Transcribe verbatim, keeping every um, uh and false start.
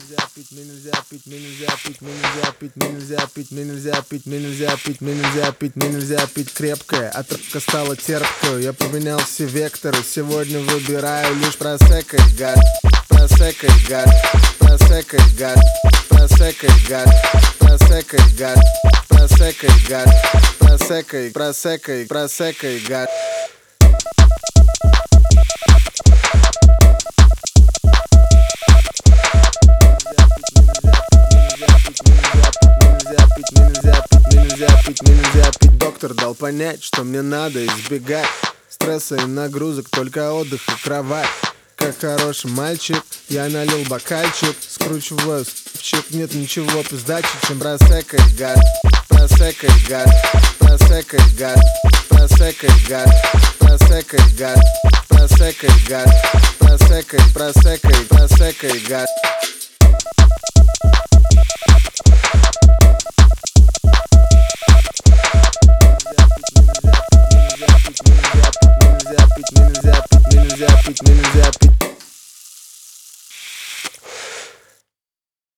нельзя пить, мне нельзя пить, мне нельзя пить, мне нельзя пить, мне нельзя пить, мне нельзя пить, мне нельзя пить, мне нельзя пить, мне нельзя пить крепкое, а травка стала терпкую. Я поменял все векторы, сегодня выбираю лишь просекать, гад, просекать, гад, просекать, гад, просекать, гад, просекать, гад, просекать, гад, просекай, просекай, просекай, гад. Мне нельзя пить, доктор дал понять, что мне надо избегать стресса и нагрузок, только отдых и кровать. Как хороший мальчик, я налил бокальчик, скручиваю стопчик, нет ничего пиздаче, чем просекать, гад, просекать, гад, просекать, гад, просекать, гад, просекать, гад, просекать, гад, просекать, просекать, просекать, гад. Мне нельзя пить, мне нельзя пить, мне нельзя пить, мне нельзя пить, мне нельзя пить.